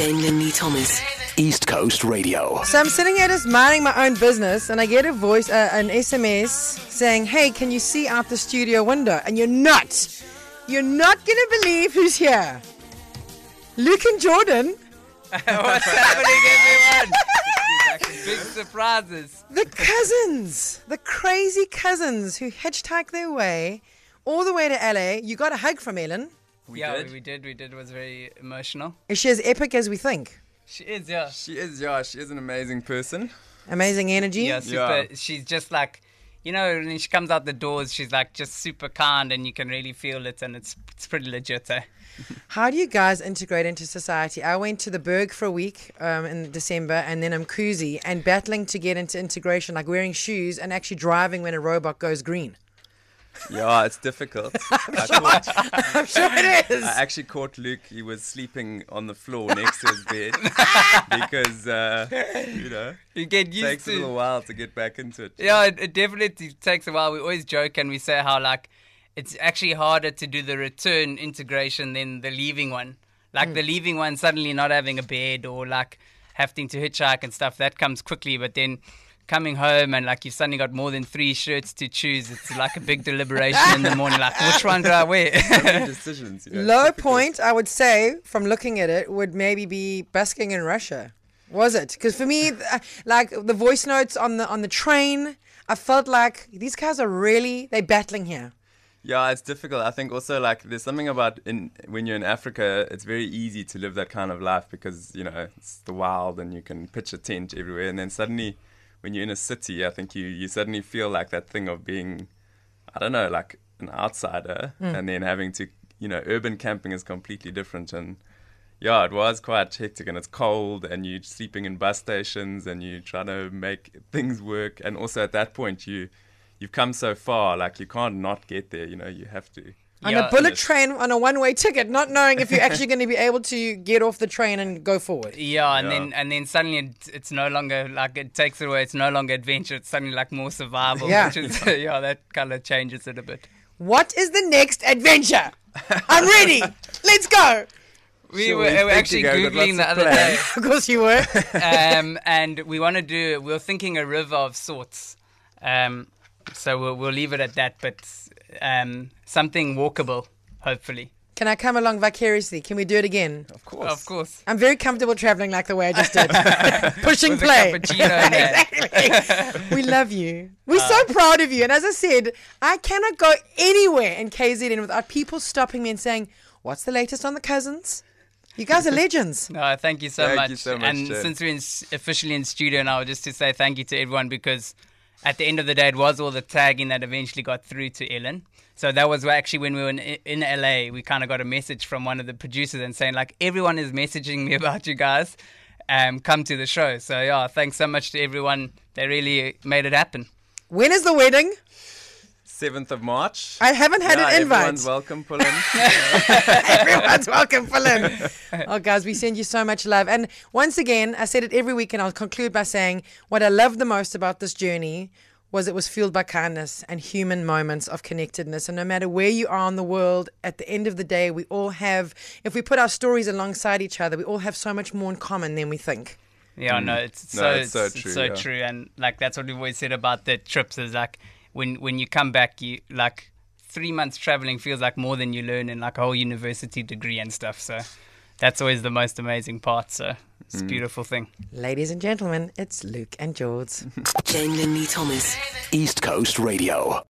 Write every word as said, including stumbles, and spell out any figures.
Jane Lindy Thomas. East Coast Radio. So I'm sitting here just minding my own business, and I get a voice, uh, an S M S saying, "Hey, can you see out the studio window?" And you're not. You're not going to believe who's here. Luke and Jordan. What's happening, everyone? Big surprises. The cousins. The crazy cousins who hitchhiked their way all the way to L A. You got a hug from Ellen. We yeah, did. we did. We did. It was very emotional. Is she as epic as we think? She is, yeah. She is, yeah. She is an amazing person. Amazing energy. Yeah, super. Yeah. She's just like, you know, when she comes out the doors, she's like just super kind, and you can really feel it, and it's it's pretty legit, eh? How do you guys integrate into society? I went to the Berg for a week um, in December, and then I'm Mkuzi, and battling to get into integration, like wearing shoes and actually driving when a robot goes green. Yeah, it's difficult. I'm, I sure, caught, I'm sure it is. I actually caught Luke. He was sleeping on the floor next to his bed because, uh, you know, you get used it takes to a little while to get back into it. Yeah, it, it definitely takes a while. We always joke and we say how, like, it's actually harder to do the return integration than the leaving one. Like, mm. the leaving one, suddenly not having a bed or, like, having to hitchhike and stuff, that comes quickly, but then coming home and like you've suddenly got more than three shirts to choose. It's like a big deliberation in the morning. Like, which one do I wear? Decisions. You know, Low difficult. point, I would say, from looking at it, would maybe be busking in Russia. Was it? Because for me, like the voice notes on the on the train, I felt like these guys are really they battling here. Yeah, it's difficult. I think also like there's something about in when you're in Africa, it's very easy to live that kind of life because you know it's the wild and you can pitch a tent everywhere, and then suddenly, when you're in a city, I think you, you suddenly feel like that thing of being, I don't know, like an outsider mm. and then having to, you know, urban camping is completely different. And yeah, it was quite hectic and it's cold and you're sleeping in bus stations and you're trying to make things work. And also at that point, you, you've come so far, like you can't not get there, you know, you have to. On yeah, a bullet train on a one-way ticket, not knowing if you're actually going to be able to get off the train and go forward. Yeah, and yeah. then and then suddenly it, it's no longer like it takes it away. It's no longer adventure. It's suddenly like more survival. Yeah, which is, yeah, that kind of changes it a bit. What is the next adventure? I'm ready. Let's go. We sure, were, we were actually googling the other day. Of course you were. um, and we want to do. We we're thinking a river of sorts. Um, so we'll we'll leave it at that. But. Um, something walkable, hopefully. Can I come along vicariously? Can we do it again? Of course. Of course. I'm very comfortable traveling like the way I just did. Pushing With play. A cappuccino in there. Exactly. We love you. We're uh, so proud of you. And as I said, I cannot go anywhere in K Z N without people stopping me and saying, "What's the latest on the cousins?" You guys are legends. No, thank you so thank much. You so much. And Jen. since we're in, officially in studio now, just to say thank you to everyone because at the end of the day, it was all the tagging that eventually got through to Ellen. So that was actually when we were in, in L A, we kind of got a message from one of the producers and saying, like, everyone is messaging me about you guys. Um, come to the show. So, yeah, thanks so much to everyone. They really made it happen. When is the wedding? seventh of March. I haven't had yeah, an invite. Everyone's welcome, pull in. Everyone's welcome, pull in. Oh, guys, we send you so much love. And once again, I said it every week, and I'll conclude by saying what I love the most about this journey was it was fueled by kindness and human moments of connectedness. And no matter where you are in the world, at the end of the day, we all have, if we put our stories alongside each other, we all have so much more in common than we think. Yeah, mm. no, it's no, so, it's so it's, true. It's so yeah. true. And like that's what we've always said about the trips is like when, when you come back, you like three months traveling feels like more than you learn in like a whole university degree and stuff. So that's always the most amazing part. So it's mm. a beautiful thing. Ladies and gentlemen, it's Luke and George. Jane Lindy Thomas. East Coast Radio.